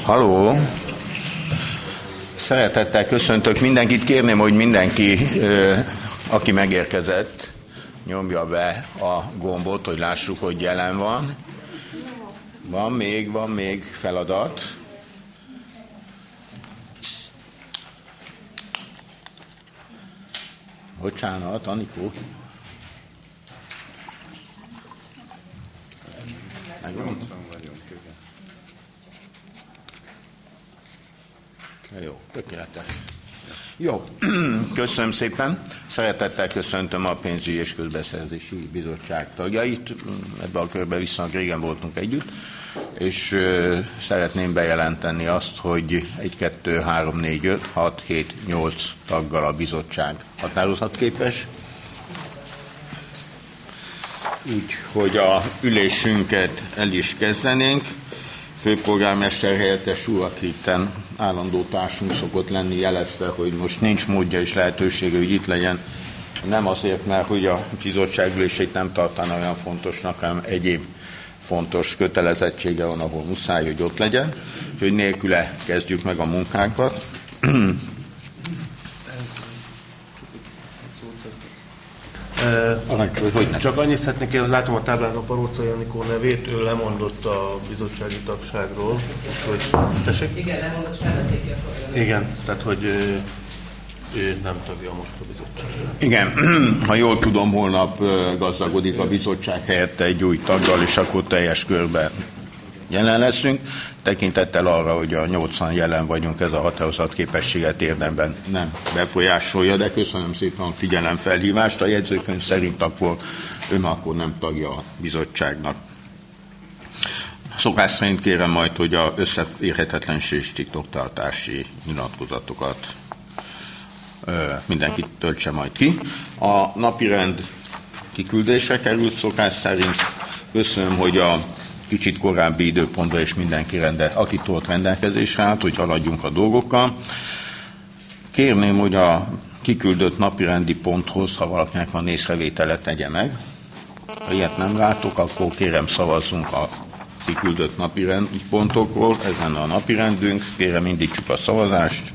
Halló! Szeretettel köszöntök mindenkit. Kérném, hogy mindenki, aki megérkezett, nyomja be a gombot, hogy lássuk, hogy jelen van. Van még feladat. Bocsánat, Anikó. Megvan? Jó, tökéletes. Jó, köszönöm szépen. Szeretettel köszöntöm a Pénzügyi és Közbeszerzési Bizottság tagjait. Ebben a körben viszont régen voltunk együtt, és szeretném bejelenteni azt, hogy 1, 2, 3, 4, 5, 6, 7, 8 taggal a bizottság határozatképes. Úgyhogy a ülésünket el is kezdenénk. Főpolgármester helyettes úr, aki itten állandó társunk szokott lenni, jelezte, hogy most nincs módja és lehetősége, hogy itt legyen. Nem azért, mert hogy a bizottság ülését nem tartaná olyan fontosnak, hanem egyéb fontos kötelezettsége van, ahol muszáj, hogy ott legyen. Úgyhogy nélküle kezdjük meg a munkánkat. Csak annyit szeretnék, hogy látom a táblán a Parócai Anikó nevét, ő lemondott a bizottsági tagságról. Tessék? Igen, lemondott, és felvették a Igen, tehát hogy ő nem tagja most a bizottságról. Igen, ha jól tudom, holnap gazdagodik a bizottság helyette egy új taggal, és akkor teljes körben jelen leszünk. Tekintettel arra, hogy a 80 jelen vagyunk, ez a határozatképességet érdemben nem befolyásolja, de köszönöm szépen a figyelemfelhívást. A jegyzőkönyv szerint akkor nem tagja a bizottságnak. Szokás szerint kérem majd, hogy az összeférhetetlenség és titoktartási nyilatkozatokat mindenki töltse majd ki. A napirend kiküldésre került szokás szerint. Köszönöm, hogy a kicsit korábbi időpontban és mindenki aki tolt rendelkezésre állt, hogy haladjunk a dolgokkal. Kérném, hogy a kiküldött napirendi ponthoz, ha valakinek van észrevétele, tegye meg. Ha ilyet nem látok, akkor kérem szavazzunk a kiküldött napirendi pontokról. Ez lenne a napirendünk. Kérem, indítsuk a szavazást.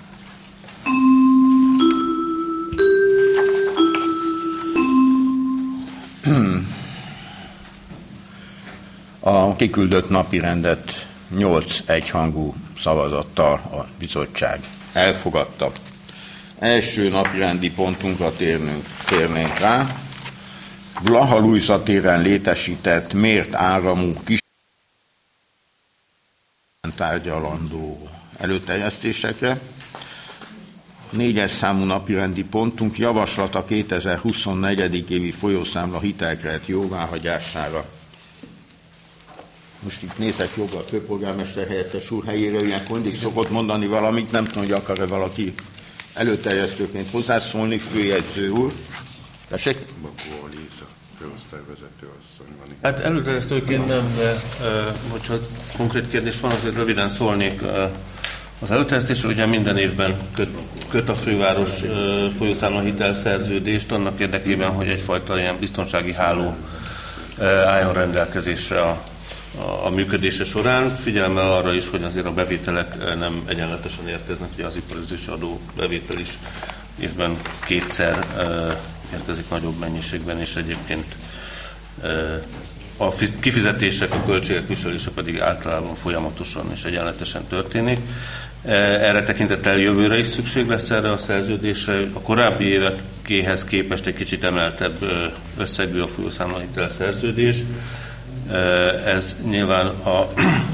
A kiküldött napirendet 8 egyhangú szavazattal a bizottság elfogadta. Első napirendi pontunkra térnénk rá. Blaha-Lujza téren létesített mért áramú kis tárgyalandó előterjesztésekre. A 4-es számú napirendi pontunk javaslat a 2024. évi folyószámla hitelkeret jóváhagyására. Most itt nézek jobbra a főpolgármester helyettes úr helyére, ilyenkor mindig szokott mondani valamit, nem tudom, hogy akar-e valaki előterjesztőként hozzászólni, főjegyző úr. Tessék? Bakó Alíza, főosztályvezető asszony van. Hát előterjesztőként nem, de hogyha konkrét kérdés van, azért röviden szólnék az előterjesztésről. Ugye minden évben köt a főváros folyószámla hitelszerződést annak érdekében, hogy egyfajta ilyen biztonsági háló álljon rendelkezésre a működése során, figyelemmel arra is, hogy azért a bevételek nem egyenletesen érkeznek, ugye az iparüzési adó bevétel is évben 2-szer érkezik nagyobb mennyiségben, és egyébként a kifizetések, a költségek viselése pedig általában folyamatosan és egyenletesen történik. Erre tekintettel jövőre is szükség lesz erre a szerződésre. A korábbi évekéhez képest egy kicsit emeltebb összegű a folyószámlahitel szerződés. Ez nyilván a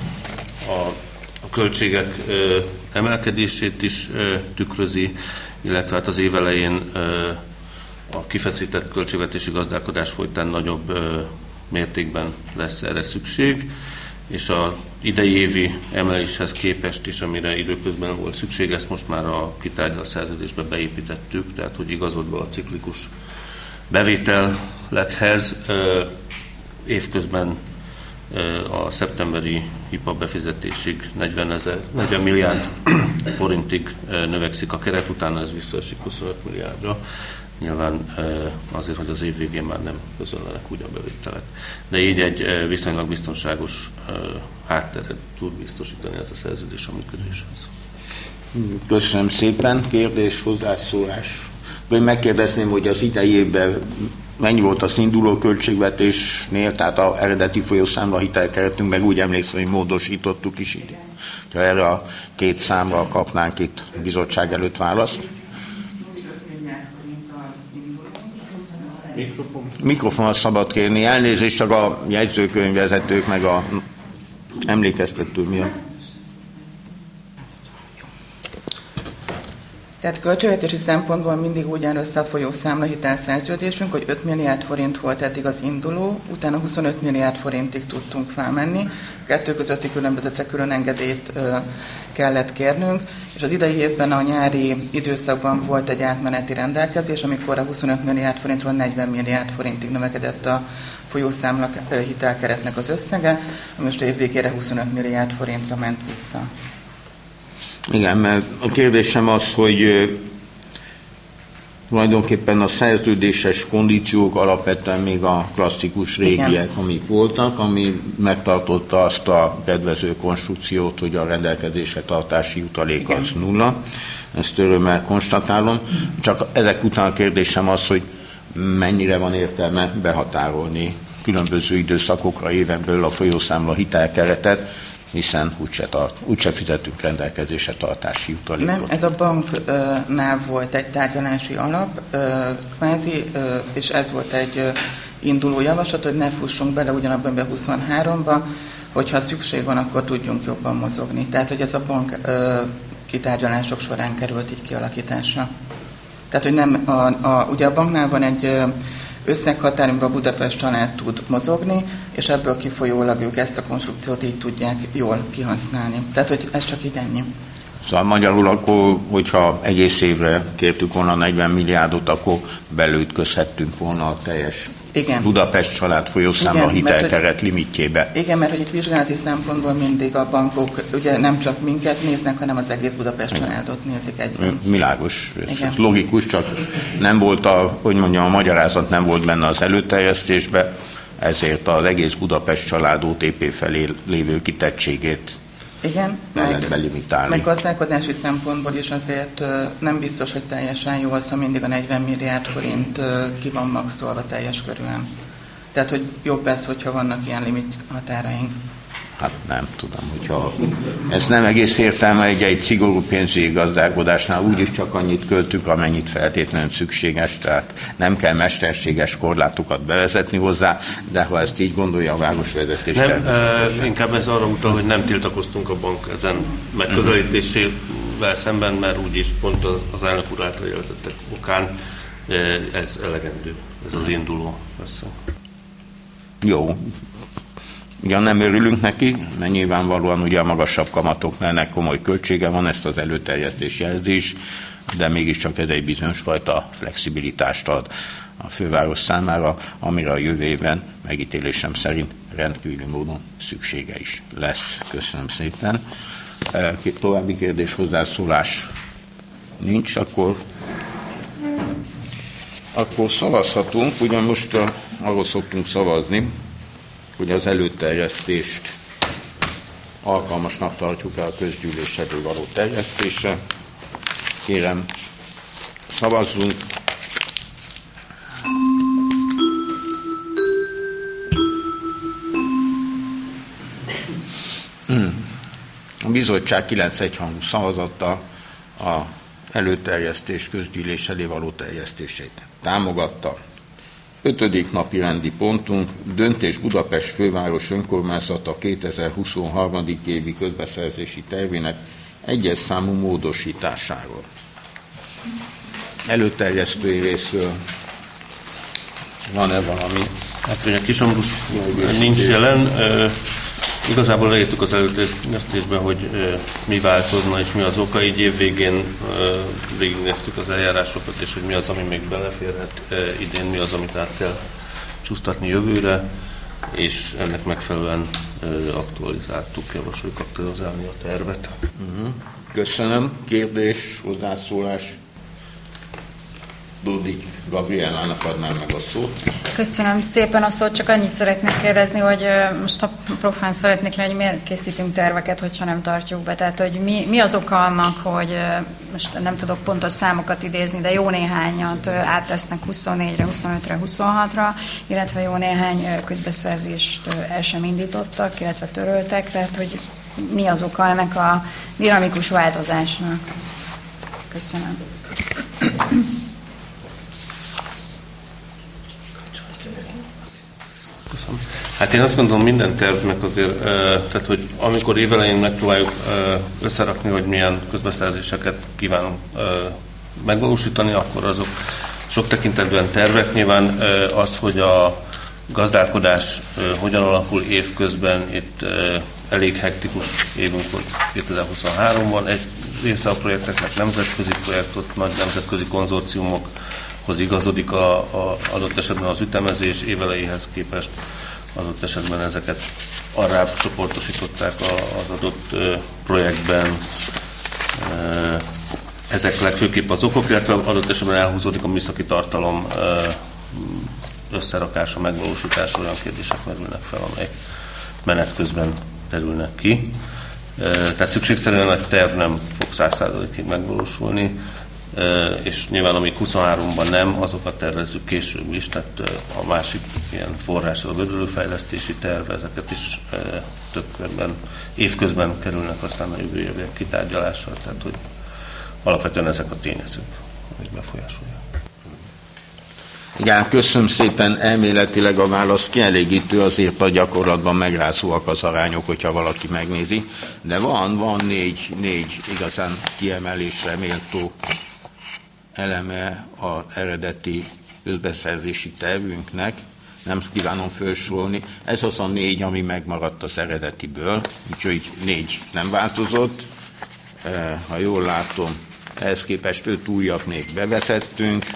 költségek emelkedését is tükrözi, illetve hát az év elején a kifeszített költségvetési gazdálkodás folytán nagyobb mértékben lesz erre szükség, és az idei évi emeléshez képest is, amire időközben volt szükség, ezt most már a kitárgyalt szerződésbe beépítettük, tehát hogy igazodva a ciklikus bevételekhez évközben a szeptemberi HIPA befizetésig 40 milliárd forintig növekszik a keret, utána ez visszaesik 25 milliárdra. nyilván azért, hogy az év végén már nem közöllenek úgy a bevételek. De így egy viszonylag biztonságos hátteret tud biztosítani ez a szerződés a működéshez. Köszönöm szépen. Kérdés, hozzászólás? Vagy megkérdezném, hogy az idei évben mennyi volt az induló költségvetésnél, tehát az eredeti folyószámla hitelkeretünk, meg úgy emlékszem, hogy módosítottuk is így. Ha erre a két számra kapnánk itt bizottság előtt választ. Mikrofon szabad kérni. Elnézést, csak a jegyzőkönyvvezetők meg a emlékeztető miatt. Tehát költségvetési szempontból mindig úgy áll össze a folyószámla hitelszerződésünk, hogy 5 milliárd forint volt eddig az induló, utána 25 milliárd forintig tudtunk felmenni. Kettő közötti különbözetre külön engedélyt kellett kérnünk, és az idei évben a nyári időszakban volt egy átmeneti rendelkezés, amikor a 25 milliárd forintról 40 milliárd forintig növekedett a folyószámla hitelkeretnek az összege, most év végére 25 milliárd forintra ment vissza. Igen, mert a kérdésem az, hogy tulajdonképpen a szerződéses kondíciók alapvetően még a klasszikus régiek, igen, amik voltak, ami megtartotta azt a kedvező konstrukciót, hogy a rendelkezésre tartási jutalék, igen, az nulla. Ezt örömmel konstatálom. Csak ezek után a kérdésem az, hogy mennyire van értelme behatárolni különböző időszakokra éven belül a folyószámla hitelkeretet, hiszen úgyse fizetünk rendelkezésre tartási jutalékot. Nem, ez a banknál volt egy tárgyalási alap, kvázi, és ez volt egy induló javaslat, hogy ne fussunk bele ugyanabban a 23-ba, hogyha szükség van, akkor tudjunk jobban mozogni. Tehát, hogy ez a bank kitárgyalások során került így kialakításra. Tehát, hogy nem, ugye a banknál van egy összeghatár, amiben a Budapest család tud mozogni, és ebből kifolyólag ők ezt a konstrukciót így tudják jól kihasználni. Tehát, hogy ez csak így ennyi. Szóval magyarul akkor, hogyha egész évre kértük volna 40 milliárdot, akkor belütközhettünk volna a teljes, igen, Budapest család folyószámla hitelkeret limitjébe. Igen, mert hogy itt vizsgálati szempontból mindig a bankok ugye nem csak minket néznek, hanem az egész Budapest családot nézik egyben. Világos, ez logikus, csak nem volt a magyarázat nem volt benne az előterjesztésbe, ezért az egész Budapest család OTP felé lévő kitettségét, igen, meg gazdálkodási szempontból is azért nem biztos, hogy teljesen jól, szóval mindig a 40 milliárd forint ki van maxolva teljes körülön. Tehát, hogy jobb ez, hogyha vannak ilyen limit határaink. Hát nem tudom, hogyha ez nem egész értelme egy szigorú pénzügyi gazdálkodásnál, úgyis csak annyit költünk, amennyit feltétlenül szükséges, tehát nem kell mesterséges korlátokat bevezetni hozzá, de ha ezt így gondolja a városvezetés, inkább ez arra utal, hogy nem tiltakoztunk a bank ezen megközelítésével szemben, mert úgyis pont az elnök úr által jelzettek okán ez elegendő, ez az induló össze. Jó. Ugyan nem örülünk neki, mert nyilvánvalóan ugye a magasabb kamatoknál ennek komoly költsége van, ezt az előterjesztés jelzés, de mégiscsak ez egy bizonyos fajta flexibilitást ad a főváros számára, amire a jövő évben megítélésem szerint rendkívüli módon szüksége is lesz. Köszönöm szépen. További kérdés, hozzászólás nincs, akkor szavazhatunk. Ugyan most arról szoktunk szavazni, hogy az előterjesztést alkalmasnak tartjuk el a közgyűlés elől való terjesztésre. Kérem, szavazzunk. A bizottság 9-1 szavazattal a előterjesztés közgyűlés elé való terjesztését támogatta. 5. napi rendi pontunk, döntés Budapest főváros önkormányzata 2023. évi közbeszerzési tervének egyes számú módosításáról. Előterjesztői részről van-e valami? Hát ugye Kis-Ambrus nincs jelen. Igazából leírtuk az előterjesztésben, hogy mi változna és mi az oka, így év végén végignéztük az eljárásokat, és hogy mi az, ami még beleférhet idén, mi az, amit át kell csúsztatni jövőre, és ennek megfelelően javasoljuk aktualizálni a tervet. Köszönöm. Kérdés, hozzászólás? Dodik Gabriellának adnám meg a szót. Köszönöm szépen a szót, csak annyit szeretnék kérdezni, hogy most a profán szeretnék lenni, hogy miért készítünk terveket, hogyha nem tartjuk be. Tehát, hogy mi az oka annak, hogy most nem tudok pontos számokat idézni, de jó néhányat áttesznek 24-re, 25-re, 26-ra, illetve jó néhány közbeszerzést el sem indítottak, illetve töröltek. Tehát, hogy mi az oka ennek a dinamikus változásnak? Köszönöm. Köszönöm. Hát én azt gondolom, minden tervnek azért, tehát hogy amikor évelején megpróbáljuk összerakni, hogy milyen közbeszerzéseket kívánunk megvalósítani, akkor azok sok tekintetben tervek. Nyilván az, hogy a gazdálkodás hogyan alakul évközben, itt elég hektikus évünk volt 2023-ban. Egy része a projekteknek nemzetközi projektot, nagy nemzetközi konzorciumokhoz igazodik a adott esetben az ütemezés évelejéhez képest. Adott esetben ezeket arrább csoportosították az adott projektben. Ezek legfőképp az okok, illetve adott esetben elhúzódik a műszaki tartalom összerakása, megvalósítása, olyan kérdések merülnek fel, amelyek menet közben derülnek ki. Tehát szükségszerűen a terv nem fog 100%-ig megvalósulni, és nyilván amíg 23-ban nem, azokat tervezzük később is, tehát a másik ilyen forrás, a vödrölőfejlesztési terv, ezeket is több körben, évközben kerülnek aztán a jövő évek kitárgyalásra, tehát hogy alapvetően ezek a tényezők, amik befolyásolják. Igen, köszönöm szépen, elméletileg a válasz kielégítő, azért a gyakorlatban megrázóak az arányok, hogyha valaki megnézi, de van négy igazán kiemelésre méltó eleme az eredeti közbeszerzési tervünknek, nem kívánom felsorolni. Ez az a 4, ami megmaradt az eredetiből, úgyhogy 4 nem változott. Ha jól látom, ehhez képest 5 újat még bevezettünk.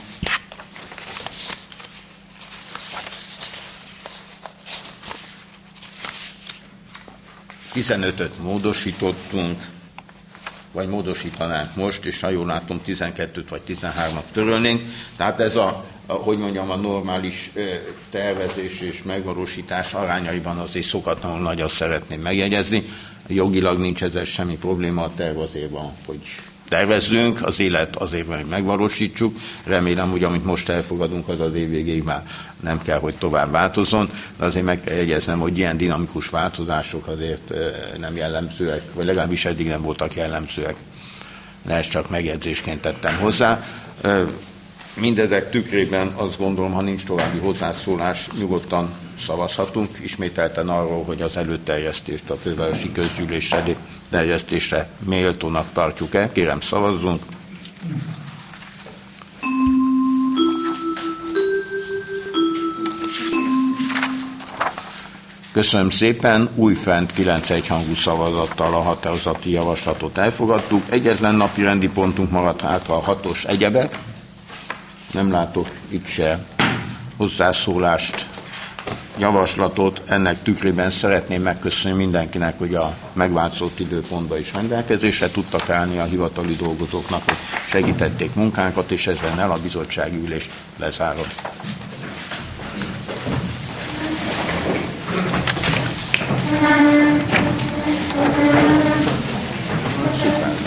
Tizenötöt módosítottunk, vagy módosítanánk most, és ha jól látom, 12-t vagy 13-at törölnénk. Tehát ez a normális tervezés és megvalósítás arányaiban azért szokatlanul nagyot szeretném megjegyezni. Jogilag nincs ezzel semmi probléma, a terv azért van, hogy tervezzünk, az élet azért van, hogy megvalósítsuk. Remélem, hogy amit most elfogadunk, az az év végéig már nem kell, hogy tovább változzon, de azért meg kell jegyeznem, hogy ilyen dinamikus változások azért nem jellemzőek, vagy legalábbis eddig nem voltak jellemzőek. De ezt csak megjegyzésként tettem hozzá. Mindezek tükrében azt gondolom, ha nincs további hozzászólás, nyugodtan szavazhatunk. Ismételten arról, hogy az előterjesztést a fővárosi közgyűlés terjesztésre méltónak tartjuk el. Kérem, szavazzunk. Köszönöm szépen, újfent 9 egyhangú szavazattal a határozati javaslatot elfogadtuk. Egyetlen napi rendi pontunk maradt hátra, a 6-os egyebek. Nem látok itt se hozzászólást, javaslatot. Ennek tükrében szeretném megköszönni mindenkinek, hogy a megváltozott időpontban is rendelkezésre tudtak állni a hivatali dolgozóknak, hogy segítették munkánkat, és ezzel a bizottsági ülést lezárom.